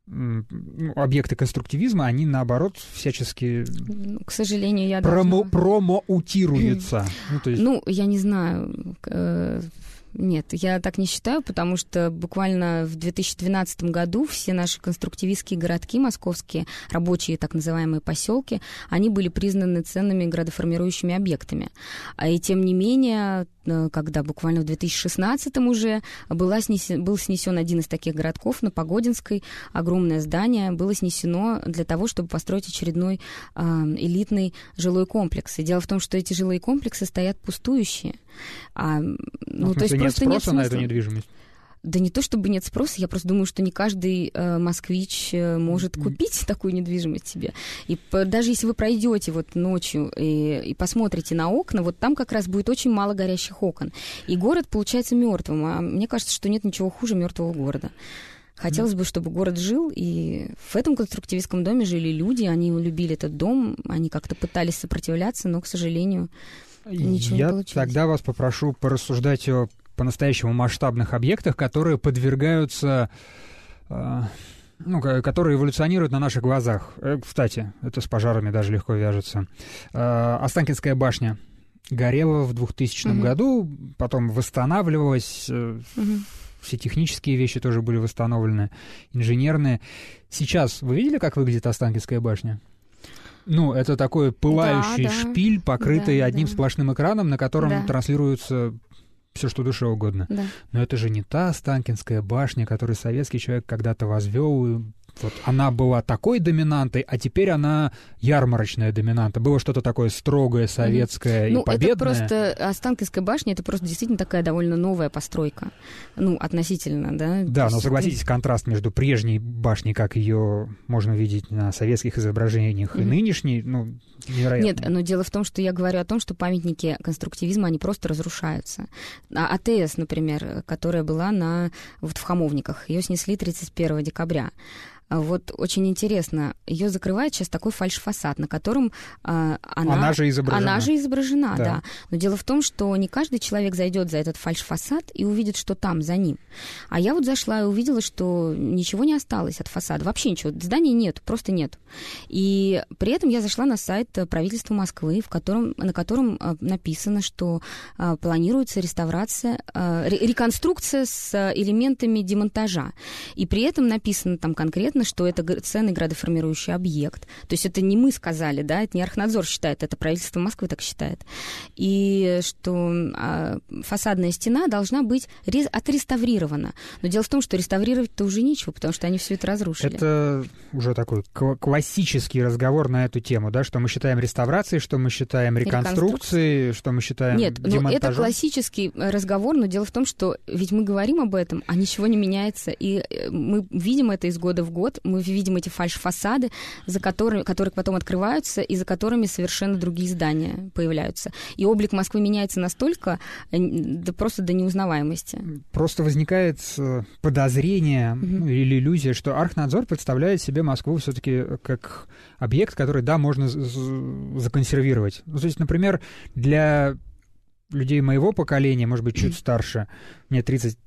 объекты конструктивизма, они, наоборот, всячески к сожалению, я промоутируются. Я не знаю. Нет, я так не считаю, потому что буквально в 2012 году все наши конструктивистские городки московские, рабочие так называемые поселки, они были признаны ценными градоформирующими объектами. И тем не менее, когда буквально в 2016-м уже был снесен один из таких городков на Погодинской, огромное здание было снесено для того, чтобы построить очередной элитный жилой комплекс. И дело в том, что эти жилые комплексы стоят пустующие. То есть нет спроса на эту недвижимость? Да не то чтобы нет спроса, я просто думаю, что не каждый москвич может купить такую недвижимость себе. И даже если вы пройдете вот ночью и посмотрите на окна, вот там как раз будет очень мало горящих окон. И город получается мертвым. А мне кажется, что нет ничего хуже мертвого города. Хотелось бы, чтобы город жил, и в этом конструктивистском доме жили люди, они любили этот дом, они как-то пытались сопротивляться, но, к сожалению, ничего не получилось. Я тогда вас попрошу порассуждать о по-настоящему масштабных объектах, которые подвергаются, которые эволюционируют на наших глазах. Кстати, это с пожарами даже легко вяжется. Останкинская башня горела в 2000 году, потом восстанавливалась, все технические вещи тоже были восстановлены, инженерные. Сейчас вы видели, как выглядит Останкинская башня? Это такой пылающий шпиль, покрытый одним сплошным экраном, на котором транслируется все, что душе угодно. Да. Но это же не та Останкинская башня, которую советский человек когда-то возвел. Вот она была такой доминантой, а теперь она ярмарочная доминанта. Было что-то такое строгое, советское и победное. Это просто Останкинская башня, это просто действительно такая довольно новая постройка. Относительно, да? Да, но согласитесь, контраст между прежней башней, как ее можно видеть на советских изображениях, и нынешней, невероятно. Нет, но дело в том, что я говорю о том, что памятники конструктивизма, они просто разрушаются. АТС, например, которая была в Хамовниках, ее снесли 31 декабря. Вот очень интересно, ее закрывает сейчас такой фальш-фасад, на котором она же изображена. Она же изображена, да. Но дело в том, что не каждый человек зайдет за этот фальш-фасад и увидит, что там за ним. А я вот зашла и увидела, что ничего не осталось от фасада, вообще ничего, здания нет, просто нет. И при этом я зашла на сайт правительства Москвы, на котором написано, что планируется реконструкция с элементами демонтажа. И при этом написано там конкретно, что это ценный градоформирующий объект. То есть это не мы сказали, да, это не Архнадзор считает, это правительство Москвы так считает. И что фасадная стена должна быть отреставрирована. Но дело в том, что реставрировать-то уже нечего, потому что они все это разрушили. Это уже такой классический разговор на эту тему, да, что мы считаем реставрацией, что мы считаем реконструкцией, что мы считаем демонтажом. Нет, это классический разговор, но дело в том, что ведь мы говорим об этом, а ничего не меняется, и мы видим это из года в год, мы видим эти фальш-фасады, которые потом открываются, и за которыми совершенно другие здания появляются. И облик Москвы меняется настолько, просто до неузнаваемости. Просто возникает подозрение или иллюзия, что Архнадзор представляет себе Москву все-таки как объект, который, можно законсервировать. То есть, например, для людей моего поколения, может быть, чуть старше, мне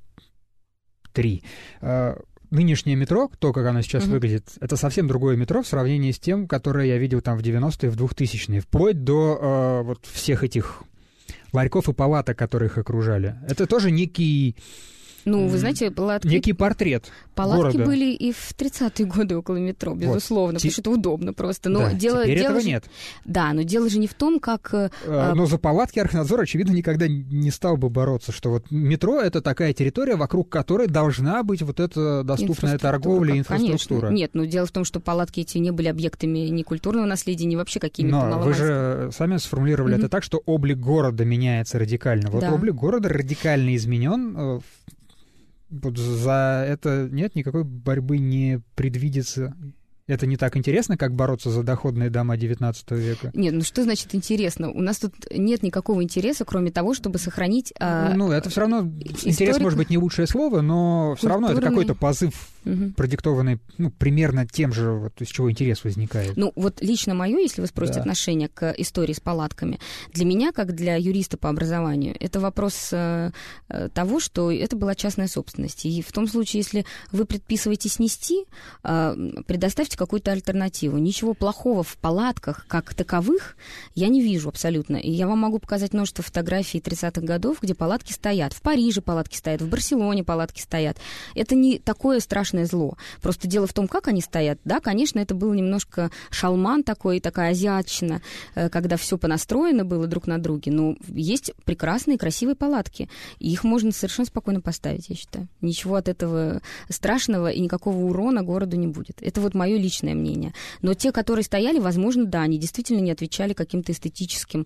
33, нынешнее метро, то, как оно сейчас выглядит, это совсем другое метро в сравнении с тем, которое я видел там в 90-е, в 2000-е, вплоть до всех этих ларьков и палаток, которые их окружали. Это тоже некий... вы знаете, некий портрет палатки города. Были и в 30-е годы около метро, безусловно, потому что это удобно просто. Но теперь этого нет. Да, но дело же не в том, как... Но за палатки Архнадзор, очевидно, никогда не стал бы бороться, что вот метро — это такая территория, вокруг которой должна быть вот эта доступная торговля и инфраструктура. Конечно. Нет, но дело в том, что палатки эти не были объектами ни культурного наследия, ни вообще какими-то маломальскими. Но вы же сами сформулировали это так, что облик города меняется радикально. Вот облик города радикально изменен. Вот за это нет никакой борьбы, не предвидится. Это не так интересно, как бороться за доходные дома XIX века? Нет, что значит интересно? У нас тут нет никакого интереса, кроме того, чтобы сохранить... это все равно... Интерес, может быть, не лучшее слово, но все равно это какой-то позыв продиктованные примерно тем же, вот, из чего интерес возникает? Ну, вот лично мое, если вы спросите отношение к истории с палатками, для меня, как для юриста по образованию, это вопрос того, что это была частная собственность. И в том случае, если вы предписываете снести, предоставьте какую-то альтернативу. Ничего плохого в палатках, как таковых, я не вижу абсолютно. И я вам могу показать множество фотографий 30-х годов, где палатки стоят. В Париже палатки стоят, в Барселоне палатки стоят. Это не такое страшное зло. Просто дело в том, как они стоят. Да, конечно, это был немножко шалман такой, такая азиатчина, когда все понастроено было друг на друге. Но есть прекрасные, красивые палатки. И их можно совершенно спокойно поставить, я считаю. Ничего от этого страшного и никакого урона городу не будет. Это вот мое личное мнение. Но те, которые стояли, возможно, да, они действительно не отвечали каким-то эстетическим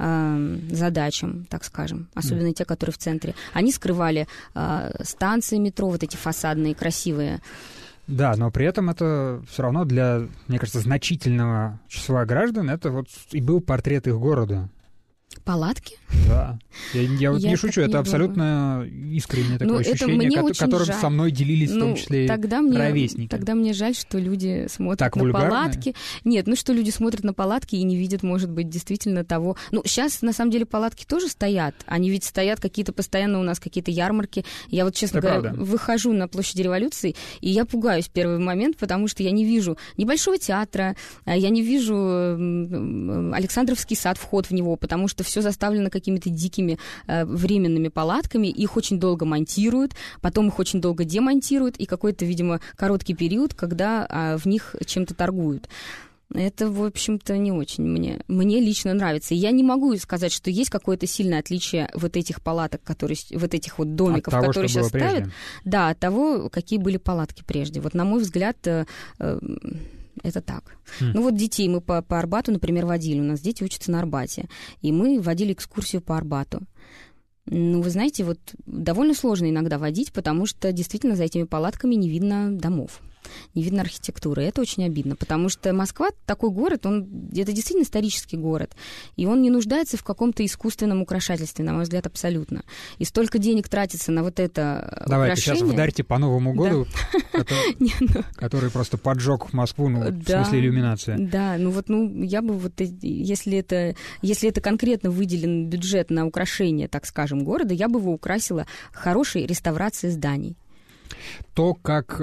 задачам, так скажем. Особенно те, которые в центре. Они скрывали станции метро, вот эти фасадные, красивые. Да, но при этом это все равно для, мне кажется, значительного числа граждан это вот и был портрет их города. Палатки? Да. Я вот не шучу, это абсолютно искреннее такое ощущение, которым со мной делились в том числе ровесники. Тогда мне жаль, что люди смотрят на палатки. Нет, что люди смотрят на палатки и не видят, может быть, действительно того... сейчас, на самом деле, палатки тоже стоят. Они ведь стоят какие-то постоянно у нас, какие-то ярмарки. Я вот, честно говоря, выхожу на площадь Революции, и я пугаюсь в первый момент, потому что я не вижу ни Большого театра, я не вижу Александровский сад, вход в него, потому что все заставлено какими-то дикими временными палатками, их очень долго монтируют, потом их очень долго демонтируют, и какой-то, видимо, короткий период, когда в них чем-то торгуют. Это, в общем-то, не очень мне лично нравится. И я не могу сказать, что есть какое-то сильное отличие вот этих палаток, вот этих вот домиков, от того, которые сейчас ставят, да, от того, какие были палатки прежде. Вот, на мой взгляд, это так. Вот детей мы по Арбату, например, водили. У нас дети учатся на Арбате. И мы водили экскурсию по Арбату. Вы знаете, вот довольно сложно иногда водить, потому что действительно за этими палатками не видно домов, не видно архитектуры. Это очень обидно, потому что Москва такой город, это действительно исторический город, и он не нуждается в каком-то искусственном украшательстве, на мой взгляд, абсолютно. И столько денег тратится на вот это Давайте украшение. Сейчас вдарьте по Новому году, который просто поджег Москву, в смысле иллюминация. Да, я бы если это конкретно выделен бюджет на украшение, так скажем, города, я бы его украсила хорошей реставрацией зданий. То, как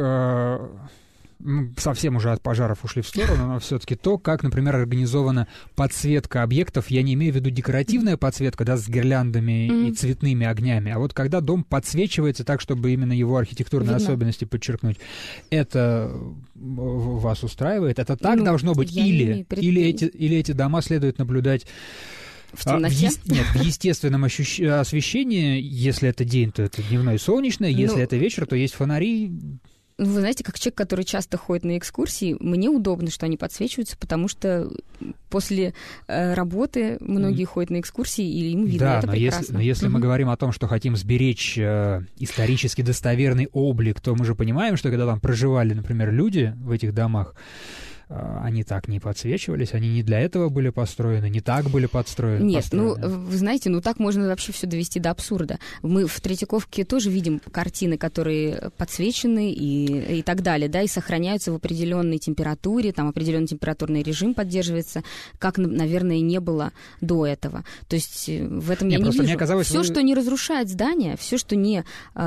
совсем уже от пожаров ушли в сторону, но все-таки то, как, например, организована подсветка объектов, я не имею в виду декоративная подсветка, да, с гирляндами и цветными огнями, а вот когда дом подсвечивается так, чтобы именно его архитектурные особенности подчеркнуть, это вас устраивает? Это так должно быть? Или эти дома следует наблюдать в темноте? В естественном освещении. Если это день, то это дневное солнечное, если это вечер, то есть фонари. Вы знаете, как человек, который часто ходит на экскурсии, мне удобно, что они подсвечиваются, потому что после работы многие ходят на экскурсии, и им видно, это прекрасно. Но если мы говорим о том, что хотим сберечь исторически достоверный облик, то мы же понимаем, что когда там проживали, например, люди в этих домах, они так не подсвечивались, они не для этого были построены, не так были построены. Нет, вы знаете, так можно вообще все довести до абсурда. Мы в Третьяковке тоже видим картины, которые подсвечены и так далее, да, и сохраняются в определенной температуре, там определенный температурный режим поддерживается, как, наверное, не было до этого. То есть в этом я не вижу. Все, что не разрушает здание, все, что не...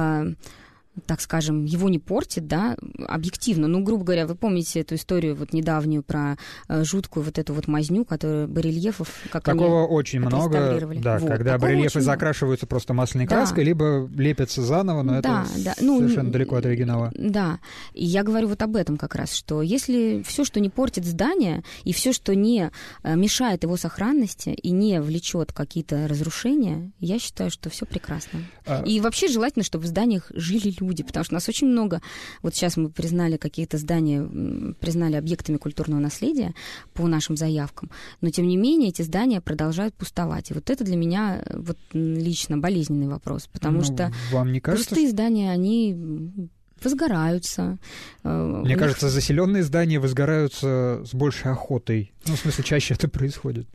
так скажем, его не портит, да, объективно. Грубо говоря, вы помните эту историю вот недавнюю про жуткую вот эту вот мазню, которую барельефов, как такого они очень много, да, когда барельефы закрашиваются просто масляной краской, либо лепятся заново, но это совершенно далеко от оригинала. Да, и я говорю вот об этом как раз, что если все, что не портит здание, и все, что не мешает его сохранности и не влечет какие-то разрушения, я считаю, что все прекрасно. И вообще желательно, чтобы в зданиях жили люди, потому что у нас очень много... Вот сейчас мы признали какие-то здания, признали объектами культурного наследия по нашим заявкам, но, тем не менее, эти здания продолжают пустовать. И вот это для меня вот лично болезненный вопрос, потому что вам не кажется, пустые здания, они возгораются. Мне кажется, заселенные здания возгораются с большей охотой. В смысле, чаще это происходит.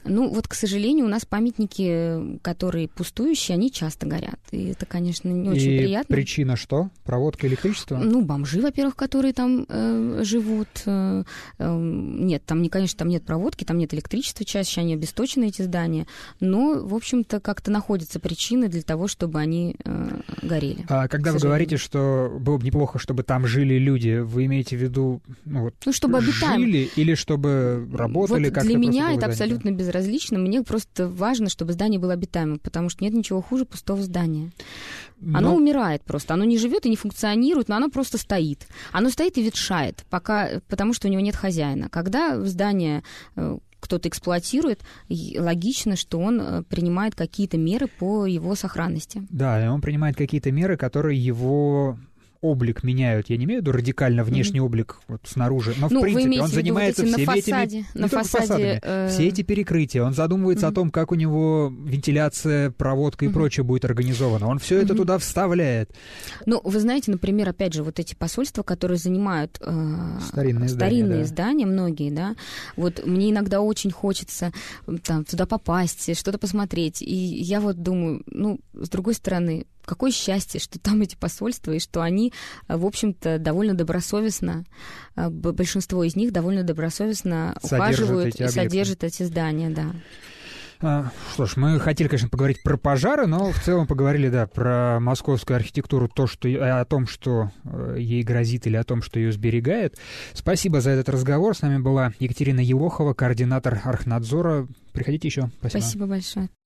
Ну, вот, к сожалению, у нас памятники, которые пустующие, они часто горят. И это, конечно, не очень приятно. И причина что? Проводка электричества? Ну, бомжи, во-первых, которые там живут. Нет, там, конечно, там нет проводки, там нет электричества чаще, они обесточены, эти здания. Но, в общем-то, как-то находятся причины для того, чтобы они горели. А когда вы говорите, что было бы неплохо, чтобы там жили люди, вы имеете в виду, чтобы жили или чтобы работали? Вот для меня это абсолютно безразлично. Мне просто важно, чтобы здание было обитаемым, потому что нет ничего хуже пустого здания. Оно умирает просто. Оно не живет и не функционирует, но оно просто стоит. Оно стоит и ветшает, потому что у него нет хозяина. Когда здание кто-то эксплуатирует, логично, что он принимает какие-то меры по его сохранности. Да, и он принимает какие-то меры, которые его облик меняют. Я не имею в виду радикально внешний облик снаружи, но в принципе он занимается всеми этими... На фасаде, все эти перекрытия. Он задумывается о том, как у него вентиляция, проводка и прочее будет организована. Он все это туда вставляет. Ну, вы знаете, например, опять же, вот эти посольства, которые занимают старинные здания, многие, да, вот мне иногда очень хочется там туда попасть, что-то посмотреть. И я вот думаю, с другой стороны, какое счастье, что там эти посольства, и что они, в общем-то, довольно добросовестно, большинство из них довольно добросовестно ухаживают и содержат эти здания, да. Что ж, мы хотели, конечно, поговорить про пожары, но в целом поговорили, да, про московскую архитектуру, о том, что ей грозит или о том, что ее сберегает. Спасибо за этот разговор. С нами была Екатерина Елохова, координатор Архнадзора. Приходите еще. Спасибо. Спасибо большое.